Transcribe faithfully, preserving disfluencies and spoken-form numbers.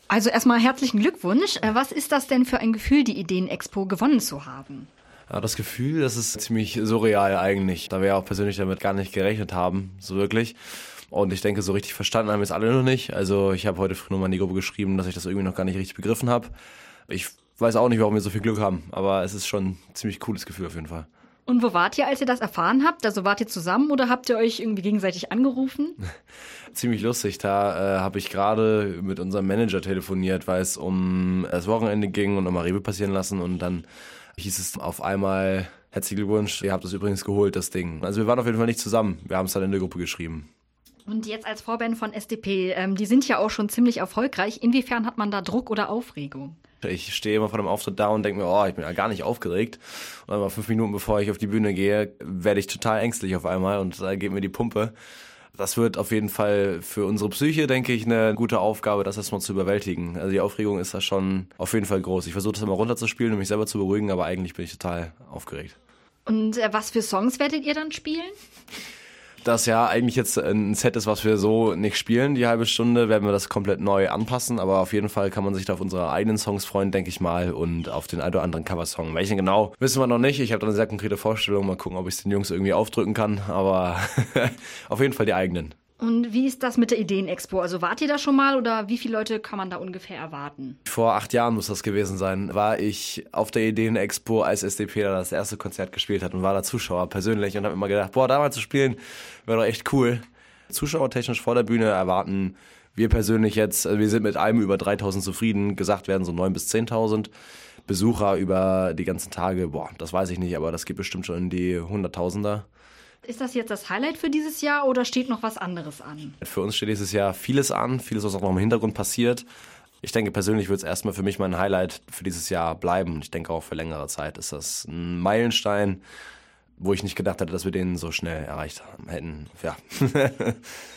Also erstmal herzlichen Glückwunsch. Äh, Was ist das denn für ein Gefühl, die Ideen-Expo gewonnen zu haben? Ja, das Gefühl, das ist ziemlich surreal eigentlich, da wir ja auch persönlich damit gar nicht gerechnet haben, so wirklich. Und ich denke, so richtig verstanden haben wir es alle noch nicht. Also ich habe heute früh nochmal in die Gruppe geschrieben, dass ich das irgendwie noch gar nicht richtig begriffen habe. Ich weiß auch nicht, warum wir so viel Glück haben, aber es ist schon ein ziemlich cooles Gefühl auf jeden Fall. Und wo wart ihr, als ihr das erfahren habt? Also wart ihr zusammen oder habt ihr euch irgendwie gegenseitig angerufen? Ziemlich lustig, da äh, habe ich gerade mit unserem Manager telefoniert, weil es um das Wochenende ging und nochmal Revue passieren lassen und dann hieß es auf einmal, herzlichen Glückwunsch, ihr habt es übrigens geholt, das Ding. Also wir waren auf jeden Fall nicht zusammen, wir haben es dann in der Gruppe geschrieben. Und jetzt als Vorband von S D P, ähm, die sind ja auch schon ziemlich erfolgreich. Inwiefern hat man da Druck oder Aufregung? Ich stehe immer vor dem Auftritt da und denke mir, oh, ich bin ja gar nicht aufgeregt. Und dann mal fünf Minuten bevor ich auf die Bühne gehe, werde ich total ängstlich auf einmal und da geht mir die Pumpe. Das wird auf jeden Fall für unsere Psyche, denke ich, eine gute Aufgabe, das erstmal zu überwältigen. Also die Aufregung ist da schon auf jeden Fall groß. Ich versuche das immer runterzuspielen, um mich selber zu beruhigen, aber eigentlich bin ich total aufgeregt. Und äh, was für Songs werdet ihr dann spielen? Das ja eigentlich jetzt ein Set ist, was wir so nicht spielen, die halbe Stunde, werden wir das komplett neu anpassen, aber auf jeden Fall kann man sich da auf unsere eigenen Songs freuen, denke ich mal, und auf den ein oder anderen Coversong. Welchen genau, wissen wir noch nicht. Ich habe da eine sehr konkrete Vorstellung, mal gucken, ob ich es den Jungs irgendwie aufdrücken kann, aber auf jeden Fall die eigenen. Und wie ist das mit der Ideen-Expo? Also wart ihr da schon mal oder wie viele Leute kann man da ungefähr erwarten? Vor acht Jahren muss das gewesen sein, war ich auf der Ideen-Expo, als S D P da das erste Konzert gespielt hat und war da Zuschauer persönlich und habe immer gedacht, boah, da mal zu spielen, wäre doch echt cool. Zuschauertechnisch vor der Bühne erwarten wir persönlich jetzt, wir sind mit allem über dreitausend zufrieden, gesagt werden so neuntausend bis zehntausend. Besucher über die ganzen Tage, boah, das weiß ich nicht, aber das geht bestimmt schon in die Hunderttausender. Ist das jetzt das Highlight für dieses Jahr oder steht noch was anderes an? Für uns steht dieses Jahr vieles an, vieles, was auch noch im Hintergrund passiert. Ich denke, persönlich wird es erstmal für mich mein Highlight für dieses Jahr bleiben. Ich denke auch für längere Zeit ist das ein Meilenstein, wo ich nicht gedacht hätte, dass wir den so schnell erreicht hätten. Ja.